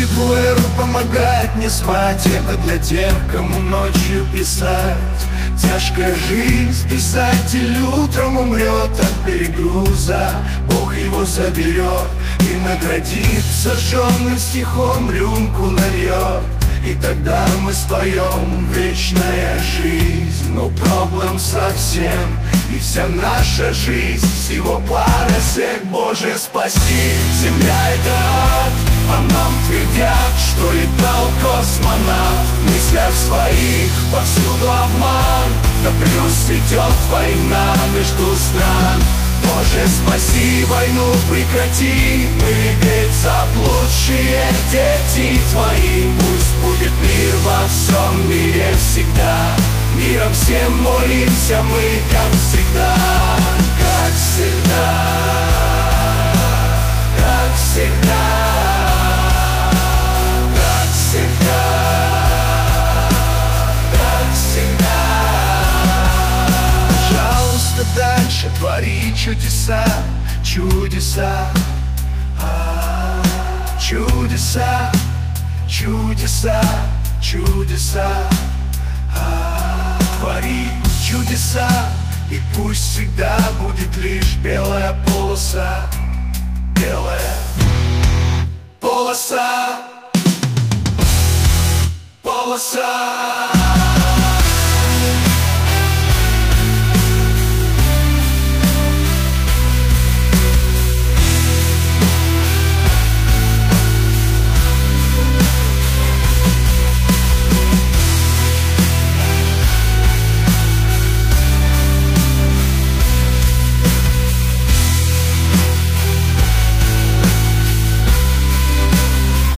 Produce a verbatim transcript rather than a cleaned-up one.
плееру помогает не спать. Это для тех, кому ночью писать. Тяжкая жизнь, писатель утром умрет от перегруза. Бог его заберет и наградит, сожженным стихом рюмку нальет. И тогда мы споем вечная жизнь. Но проблем совсем, и вся наша жизнь всего пара сек. Боже, спаси, земля это ад, а нам твердят, что летал космонавт. В мыслях своих повсюду обман, да плюс идет война между стран. Боже, спаси, войну прекрати, мы ведь заблудшие дети твои. Пусть будет мир во всем мире всегда, миром всем молимся мы, как всегда. Как всегда, как всегда, как всегда, как всегда. Пожалуйста, дальше твори чудеса, чудеса, а, чудеса, чудеса, чудеса, а, твори чудеса, и пусть всегда будет лишь белая полоса, белая полоса, полоса.